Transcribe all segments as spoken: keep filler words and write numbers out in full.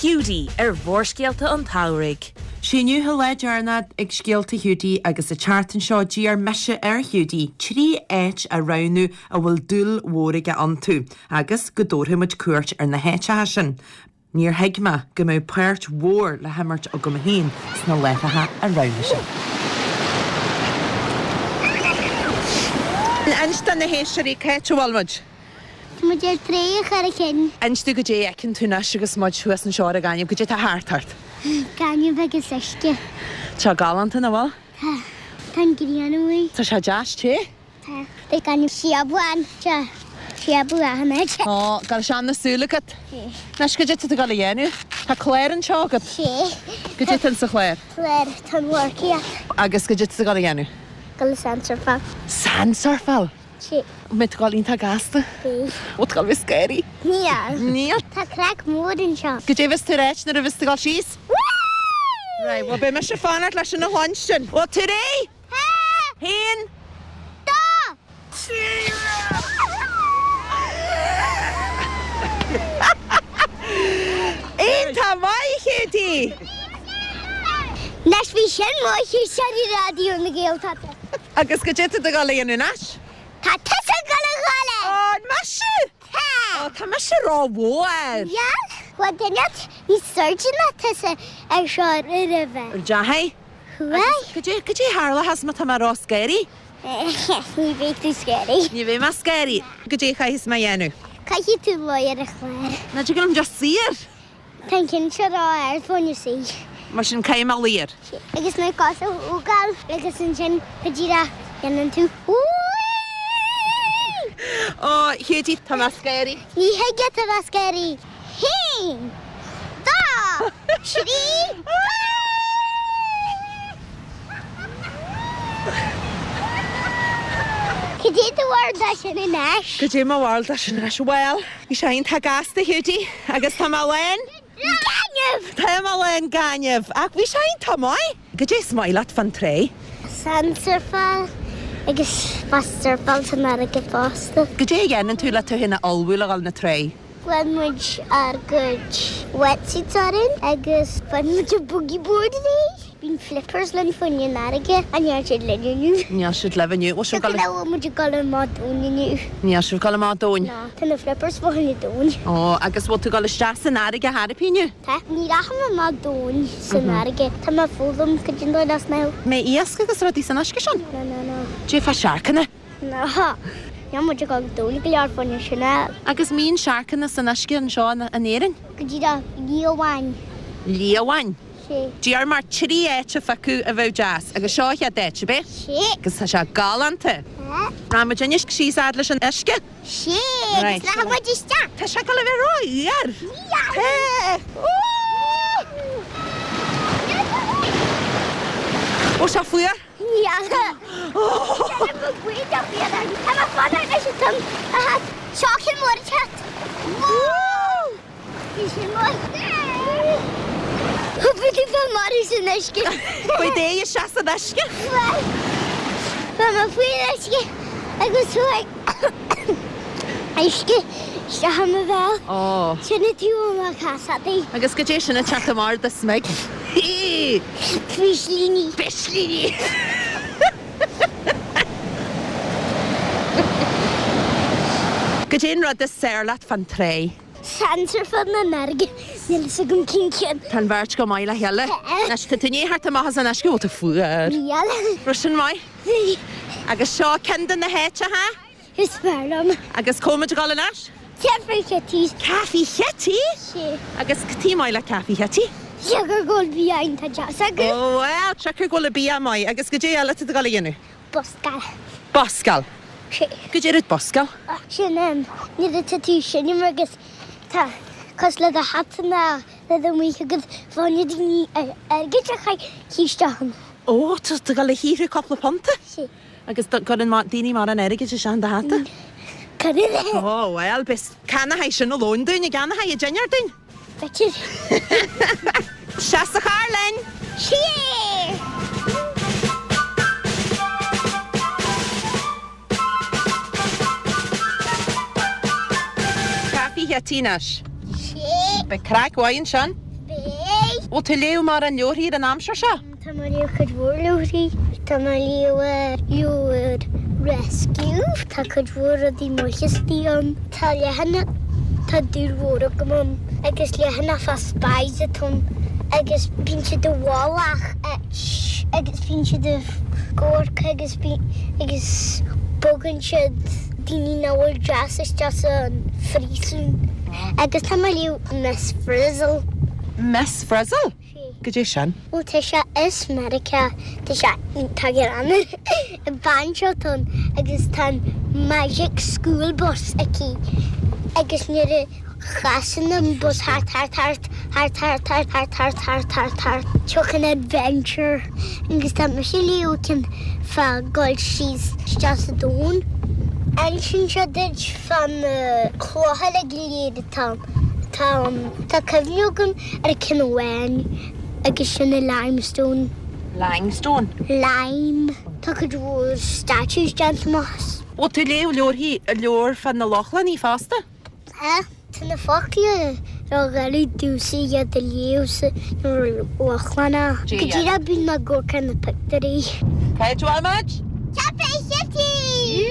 Hiúdí ar bhórscéalta an Taibhrig. Sinniu leid arnad ag scialta hiúdí agus a chartan seo dí ar meise ar hiúdí, trí éit a raunú a bhfuil dúil mhóraige an tú, agus go dóirthamuid cuairt ar na héite hasin. Níor heigma go mbeadh páirt mhór le hamirt ó go mhaín sna leithatha a raunú sin. Anstan na héisiirí céit bhfuilmuid. Muid ar tréach ar a cin. Anstú go dé ecinn tú nas agus muid thuas an seoir a gáineh go dé tá háartart. Gáineh agus eiste. Tá galanta na bhil? Tá. Tá gríanamhaí. Tá sé deas té? Tá. Tá gáineh siabháin. Tá. Siabú a hanaid. Ó, gal sean na súlagat? Sí. Nas go dé tú gal a dhéanú? Tá chléir an seogad? Sí. Go dé tan sa chléir? Chléir tan mhórciaach. Agus go dé tú gal a dhéanú? Gal sansarfal. Sansarfal? Sí. Mit gáilín tá gasta? Sí. Wat gal vis scary? Níl. Níl? Tá crack mór in seo. Go dé vis tú réit na a vis gal síos? Rai, wa be me se fanart leis na háin. O tú ré? Ha! Hén? Da! Ein tá mai chétí. Nes bhí sin má hí seí rádió na ggéaltata. Agus go dé tú gal a dhéanú nas? Tá tusa gal a gáile. Ó, meise? Tá. Ó, tá meise rá bhór. Ja, wa dyniad i surgeon tusa ar seo ar y rhyfel. Jahai? Wai? Go dé go dé hála has ma tá mar rá scary? Ní beth i scary. Ní bhé ma scary. Go dé chais ma dhéanú. Ca hi tú boi ar y chwer. Na dé gom just sir. Ta'n cyn sio rá ar ffôn i si. Mar sin caim a lir. Agus na gos o wgal, agus yn sin hydira gan yn tú. Ó, chétí tá ma scary. Ní hegia ty fa scary. Hyn! Da! Shri! Cyddi dy ward a sy'n yn esh? Go dé ma bháil a sin leis bhil. I sé tá gasta hiútí agus tá má lein. Ganyf! Tá má lein gaineh. Ach bhí sé tá mai? Go dé smileat fan tré. Sansurfal. Agus bastarfal sy'n ar y gyfosta. Go dé dhéanaan tú le tú hinna alhúil a gal na tré. Gwenmwyd ar gyd wetsuits arin. Agus gwenmwyd y boogie board ni. Fi'n flippers lan ffynnu narige. A ni'n sydd len nhw. Ní siad lefaniu. O siad gal Dyna o mwyd y gael y mod o'n nhw. Ní siad gal má dóin. Na, dyna flippers fo hynny dôn. Ó, agus bhil tú gal isteach san áige harapíniu. Ta, ni racham y mod dôn sy'n narige. Ta ma ffwlwm cydyn dod as naw. Mé iasca agus rudí san asca sin. Na, na, na. Dé fa seacanna. Na, I'n mwyd y gael dôn gyda'r ffynnu Chanel. Agus mín seacanna san asca an seo an éan. Gyda da, Leo Wan. Líomhain. Si. Díar mar trí éite facu a bheith jazz, agus seo a déite be? Si. Agus tá se galanta. Ha? Na ma dénis sí ad leis an isce? Si. Right. Gys na mwyd i sta. Tá se gal a bheith roiar. Ia. O se fuar? Ia. Dyna mwyd gwyd o fi yna. Am a ffôn ar eisiau tym. A hat. Sioc yn mwyd i chat. Eisiau mwyd. Hwbyd i fel Morris yn esgu. Pwy dé i sias an isce? Fel ma fwy'n esgu. Agus hwy. Esgu. Sta ham y fel. Ó. Sy'n y diw yma casa di. Agus go dé sinna chat mar de smeg. Hí! Fislini. Bislíní! Go dé rud is séirlaat fan tré. Sanser fan na narge. Nil sa gwn cincin. Tan bhirt go maiile heile. Nes tá tuné hart a mahas an isce ó a fuar. Nial. Rusin mai? Agus seo cendan na héite ha? Hys farlam. Agus cómid gal an as? Tefrau chettis. Caffi chetí? Si. Agus tí maiile caffi chetí? Siagar gol fi ein ta jasag. Ó, wel, treacar go le bí mai, agus go dé eile tú gal dhéanú. Bosgal. Boscal. Si. Go dé rud boscal? Sin em. Nid y tatu sin im agos. Ta. Cos le da hat na. Le da mwy agos ffonio di ni ergyd a chai chistan. Ó, tú gal le híru coppla ponta? Si. Agus gan an daoine mar an airige se sean de hata? Carydd e. Ó, wel, bes canna hai sin o lôn dyn, i ganna hai i dynjar dyn. Betyr. Sias a charlen! Si. Caffi hetínas. Si. Be crack wain, Sean? Ó tu léú mar an leorthaí an amsir seo? Tá mar lío chud bhór leorí, Tá mar lío leor rescue, Tá chud bhór a dí mochastí an. Tá lehanna tá dúr bhór go mum, agus lehanna fa spáise tún, agus bín si do bhálach, agus bín si do górca, agus bín agus bogan siad daoine náhfuil jazz is just an frísún. Agus tá mar lío Miss Frizzle. Miss Frizzle? Go dé sin? Ó tá se is America, tá se tagar anna i banjo tún, agus tá magic school bus aquí. Agus nuair a chasan an bus hart, hart, hart, hart, hart, hart, hart, hart, hart, hart, hart. Tuach an adventure. Agus tá mar sé lío cin fa gold she's just a dún. En sin se did fan chlótha le gléad tám. Tá tá cyfniogam ar y cynwen agus sin y limestone. Limestone? Lime. Tá chud bhór statues gent mas. Ó tu léú leorthaí a leor fan na lochlan í fásta? Ha? Tá na foclia rá galú dúsa iad a léus ar lochlana. Cadíra bín na górca na pictorí. Caid tú almaid? Chapé City!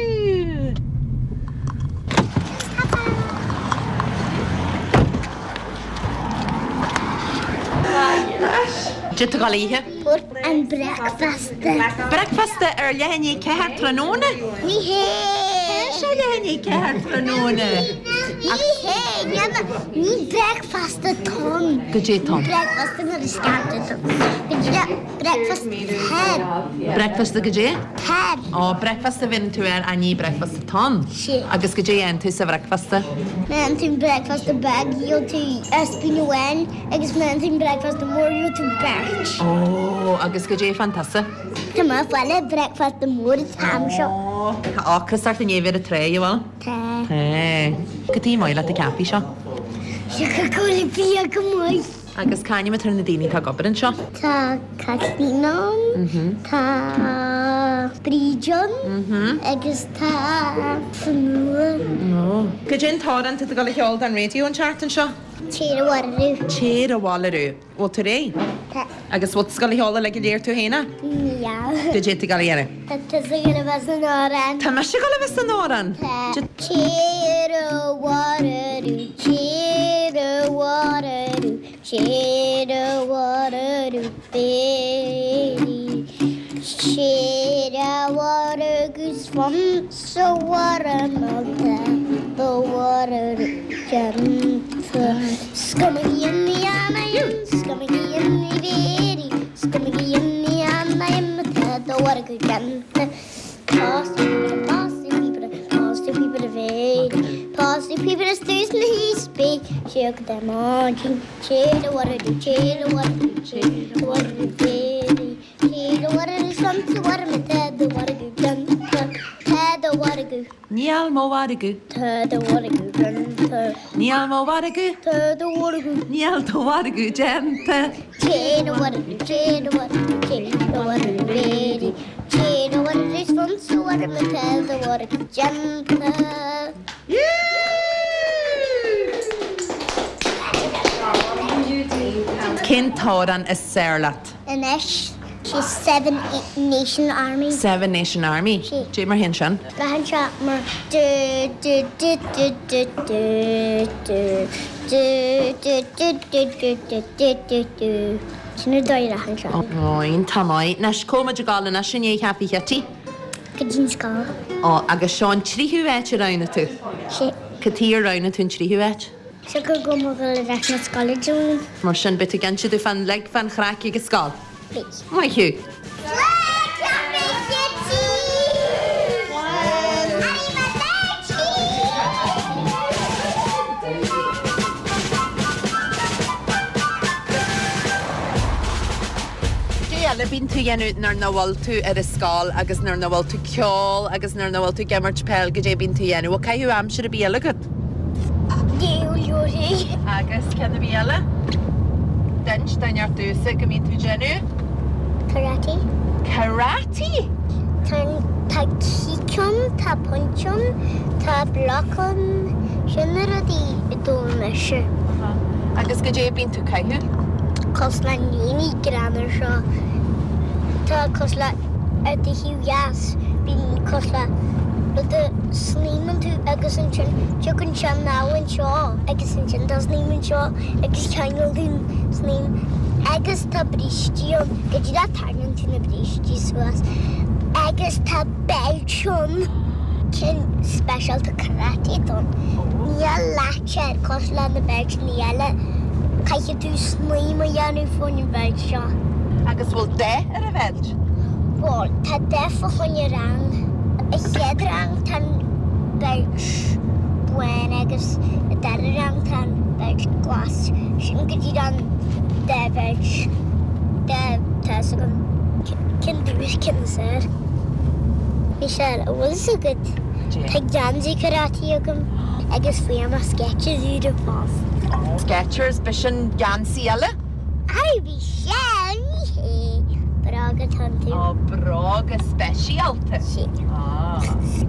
Jit gal ihe? Por an breakfast. Breakfast ar lehanní ceart tróna? Ní hé! Se lehanní ceart tróna? Ní hé! Ní breakfast a ton. Go dé tom? Breakfast yn yr ysgart. Gyda breakfast her. Breakfast a go dé? Her. O, breakfast a finn tú ar a ní breakfast a ton? Si. Agus go dé an tú sa breakfast a? Mewn ti'n breakfast a bag yw ti esbyn o wen. Agus mewn ti'n breakfast a môr yw ti birch. O, agus go dé fantasa? Dyma fwyle breakfast a môr tam sio. O, o, cysart yn efyr y tre, yw wel? Te. He. Gyda i moel at y capi sio? Sio cacoli fi ag y mwy. Agus cael ni tryn y dini ta gobr yn sio? Ta Castinon. Ta Brijon. Agus ta Fnŵr. O. Gydyn toran ty dy gael eich ol dan radio yn chart yn sio? Tira warrw. Cheir a wal arw. O ty rei? Ta. Agus wat sgal eich ol a leg i leir tú hena? Nia. Gydyn ty gael ei ere? Ta tysa gyda fas yn oran. Ta mysio gael ei fes yn oran? Ta. Tira warrw. Tira warrw. Tira warrw. Beri. Tira warrw. Gus fam so warrw. Malta. The warrw. Janta. Scummy in the anayam. Scummy in the beri. Scummy in the anayam. The warrw. Janta. Pass the people, pass the people, pass the people of aid. Pass the people of stairs and he speak. Shake the margin. Shake the water, shake the water, shake the water, baby. Shake the water, some to water, me the water go jump. Tad the water go. Nial mo wadagu. Tad the water go jump. Nial mo wadagu. Tad the water go. Nial to wadagu jempe. Shake the water, shake the water, shake the water, baby. Shake the water, this one's the water, me the water go jump. Cyn toran is Serlat. Anish, she's seven Nation Army. Seven Nation Army. Si. Dwi mar hyn sian. Gahan siya mar du du du du du du du du du du du du du du du. Sino doi rahan siya? O, un tamoi. Nes coma jagala na sy'n ei happy heti. Gydyn sgal. O, agus Sean trihu et y rawn y tu. Si. Cytir rawn y tu'n trihu et. Siya go go mo gael rach na sgal y dwi'n. Mar sy'n bit y gensio du fan leg fan chrac i gysgal. Please. Mae hiw. Le bín tú dhéanú nar nawal tú ar a scáil agus nar nawal tú ceol agus nar nawal tú gemart pel go dé bín tú dhéanú. Wa caiú am siad a bíala gyd? Déw liwri. Agus cen a bíala? Dynch dain ar dwsa gymryd tú dhéanú? Karate. Karate? Tan ta kicon, ta punchon, ta blocon. Siya na radi ito meshe. Agus go dé bín tú caiú? cosla níní granar seo. Tá cosla ar de hiúheas bín cosla le de slíman tú agus an sin tugann se náhain seo agus an sin tá slíman seo agus cheangail dún slím agus tá brístíon go dtí dá tarnan tú na brístí suas agus tá belisiún cin specialta karate don. Níl láte ar cosla na belt níile caiiche tú slím a dhéanú fóin belt seo. Agus bhfuil de ar a bheit? Bhil, tá de fa chuine rang. I chéad rang tan belt buin agus i dar rang tan belt glas. Sin go dtí an de belt de tá sagam cin dúis cin sir. Michelle, a bhfuil sa good. Tá Janzi karate agam agus fuam a sketches ú de fás. Skechers be sin Jansi eile? Ai bhí sé ní braga tan tú. Ó, brága speisialta. Sí. Ah.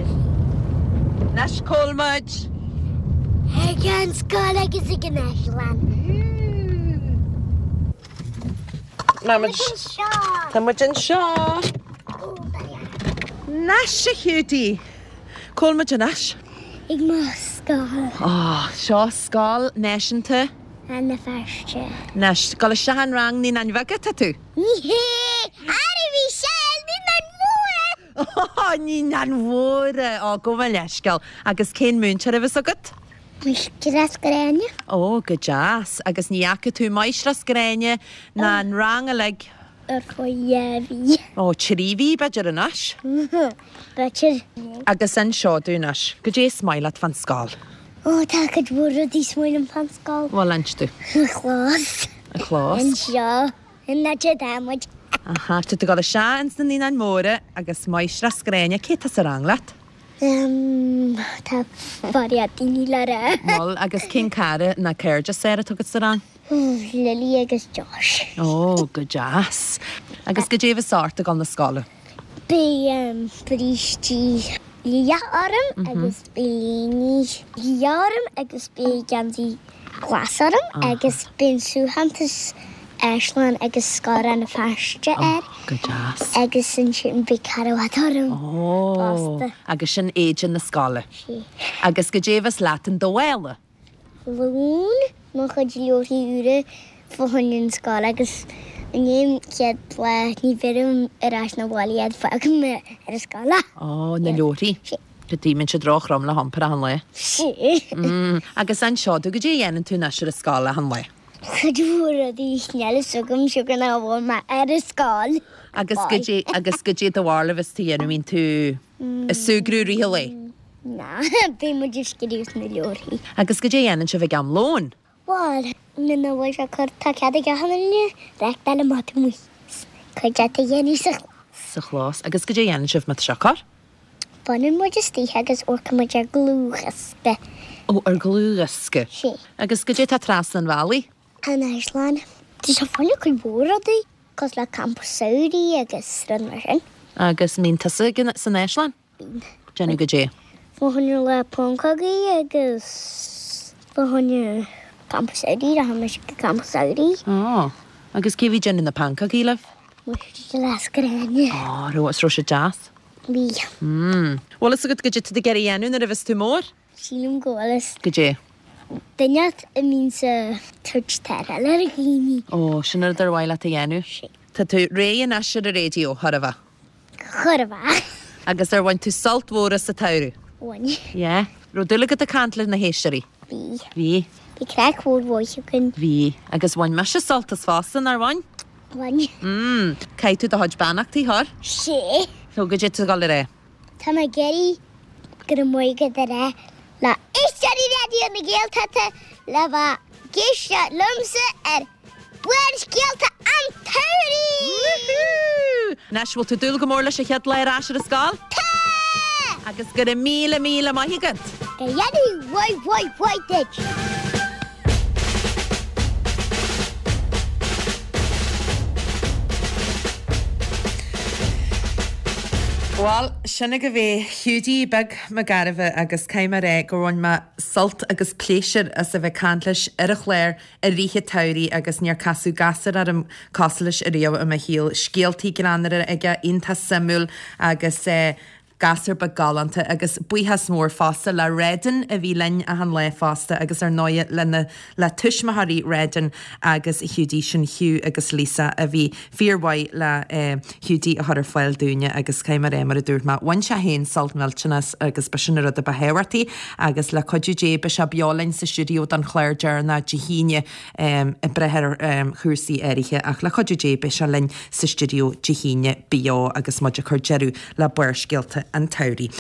Nes Colmud. Ag an scáil agus i gneislan. Námid Seo. Támid an seo. Nes a hiútí. Colmud an nes? Ig má scáil Á, seo scáil neisianta. an na ferste. Nes gal se an rang ní an bhagad tú? Níhé! Ari bhí sé ní na móra! Ó, ní an mhóra á go bhfuil leiscail agus cén múnte a bheits agad? Mis gras gréine? Ó, go jazz, agus níacha tú maisras gréine na an rang a le Ar chuéhí. ó tríhí beidir an nas. Betir. Agus an seo dúnas, go dé smailad fan scáil. Ó, tá go bhra dí smuil an pan scáil. Bhil lint tú? Chlás. A chlás? An seo. An na te dámuid. Aha, tú gal se ans na ní an móra agus maisras gréine cé a ranglaat. Um, tá fariad daoine le ra. Mol agus cin cara na ceirde sé a tugad sa rang. Lily agus Josh. Ó, go jazz. Agus go déobh sáirta gan na scála. Bé um, bristí lia orm agus bé líní lia orm agus bé gansi glas orm agus ben súhantas Ashlan agus scara na ferste er Go jazz. agus sin sin bé carwad orm. Ó, Basta. agus sin éidir na scála. Sí. Agus go déobh látan do bhile. Lún má chud leorí ure fóhannin scala agus Níim cead le ní bhím arás na bháiliad fag me ar a scala. Ó, na leorí. Go dtímann se droch rom le hampar an le. Sí. Mm, agus an seo du go dé dhéanaan tú na ar a scála an le. Chudúra dí sneala sugam siú gan bhil me ar a scáil. Agus go dé agus go dé do bhla bheits tí anmhín tú a sugrúí le. Na, bé mu disciús na leorí. Agus go dé dhéanaan se bheith gam lón. Bháil, na bhil se chu tá cead a gahanne reach bail mata mu. Chuid a dhéanaí sa Sa chlás, agus go dé dhéanaan sibh mat secar. banan mu istí agus orca mu ar glúchas be. Ó, ar glúgasca. Sí. Agus go dé tá tras an bhelaí. An Iceland. Tá se fáile chu bóradaí, cos le campus Saudi agus ran mar sin. Agus mín tasa gan san Éislan? Jenny go dé. Fáhanne le Pongcagaí agus fáhanne campus Saudi a haime se go campus Saudi. Ó, agus céhí Jenny na panca gíileh? Mu se las gréine. Ó, ruas ro se jazz. Bí. Mm. Well, is a good go dé de geir dhéanú na a bheits tú mór? Sílim gólas. Go dé. Daneat a mín sa tuirt terra le a glíní. Ó, sinnar ar bhile a dhéanú. Tá tú réon as a réo thorah. Chorfa. Agus ar bhain tú salthóra sa tairú. Wani. Ié, ro dula go a cantla na héisteí. Bí. Bhí, Bí crack hór bhóisiú cyn. bhí, agus bhain me se saltas fásan ar bhain? Wani. Mm, cai tú a haid bannachtaí thar? sé. Nó go dé tú gal ré. Tá ma geri gyda mwy gyda re. La eisiau i radio na gael tata. La fa geisio lymsa er bwers gael ta am tauri. Nes bhil tú dul go mór leis a chead le as a scáil? Ta! Agus go míle míle maithigad. Gayani, wai, wai, wai, ditch. Well, sinna go bhé hiúdí bag me garibh agus caiimar ré go bhain me sult agus pléisiir as a bheith cantlais ar a chléir a ríthe tairí agus níor casú gasar ar an coslais a riamh a híal scialtaí granara ige ionta samúil agus é gasar ba galanta agus buíthe mór fásta le rédan a bhí lein a an le fásta agus ar náid lena le tuismathaí rédan agus hiúdí sin hiú agus lísa a bhí fíorhaid le hiúdí a thar fáil dúine agus céimar é mar a dúirt má bhain se héin saltmeltenas agus be sin rud a behéirtaí agus le coidúdé be se beálainn sa stúdió an chléir dearna dehíine i brethir chusaí éirithe ach le coidúdé be se lein sa stúdió dehíine beá agus muidir chuir jeú le buir scialta an tairí.